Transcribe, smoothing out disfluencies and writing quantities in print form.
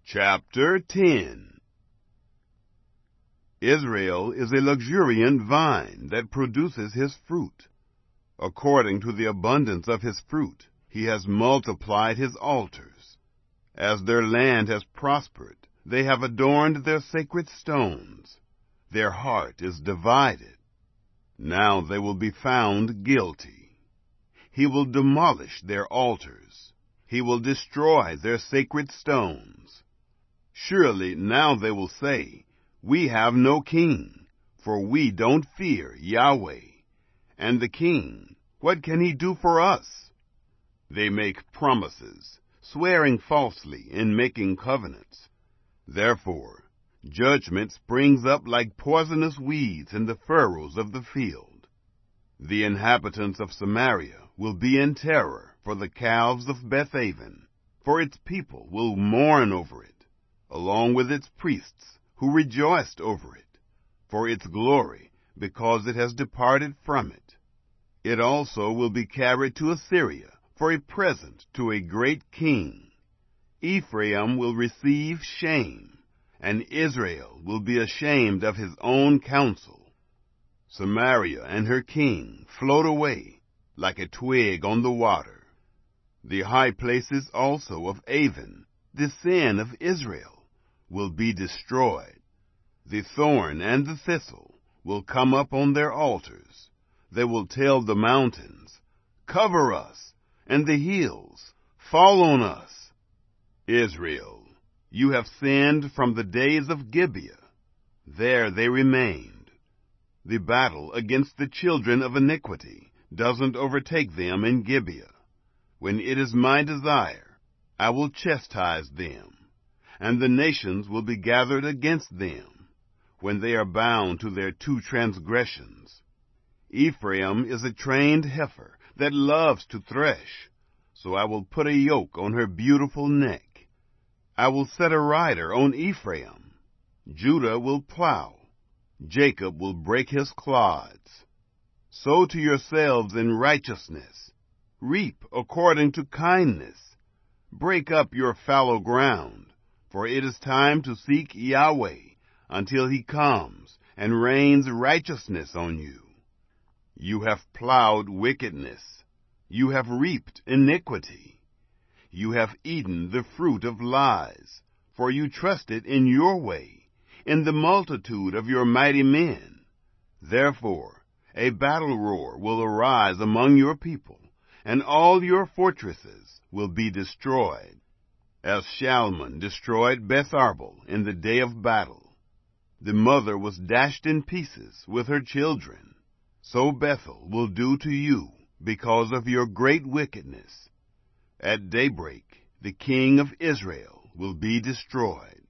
Chapter 10. Israel is a luxuriant vine that produces his fruit. According to the abundance of his fruit, he has multiplied his altars. As their land has prospered, they have adorned their sacred stones. Their heart is divided. Now they will be found guilty. He will demolish their altars. He will destroy their sacred stones. Surely now they will say, "We have no king, for we don't fear Yahweh. And the king, what can he do for us?" They make promises, swearing falsely and making covenants. Therefore, judgment springs up like poisonous weeds in the furrows of the field. The inhabitants of Samaria will be in terror for the calves of Bethaven, for its people will mourn over it, along with its priests who rejoiced over it, for its glory, because it has departed from it. It also will be carried to Assyria for a present to a great king. Ephraim will receive shame, and Israel will be ashamed of his own counsel. Samaria and her king float away like a twig on the water. The high places also of Aven, the sin of Israel, will be destroyed. The thorn and the thistle will come up on their altars. They will tell the mountains, "Cover us," and the hills, "Fall on us." Israel, you have sinned from the days of Gibeah. There they remained. The battle against the children of iniquity doesn't overtake them in Gibeah. When it is my desire, I will chastise them, and the nations will be gathered against them, when they are bound to their two transgressions. Ephraim is a trained heifer that loves to thresh, so I will put a yoke on her beautiful neck. I will set a rider on Ephraim. Judah will plow. Jacob will break his clods. Sow to yourselves in righteousness. Reap according to kindness. Break up your fallow ground, for it is time to seek Yahweh until he comes and rains righteousness on you. You have plowed wickedness. You have reaped iniquity. You have eaten the fruit of lies, for you trusted in your way, in the multitude of your mighty men. Therefore, a battle roar will arise among your people, and all your fortresses will be destroyed. As Shalman destroyed Beth-arbel in the day of battle, the mother was dashed in pieces with her children. So Bethel will do to you because of your great wickedness. At daybreak, the king of Israel will be destroyed.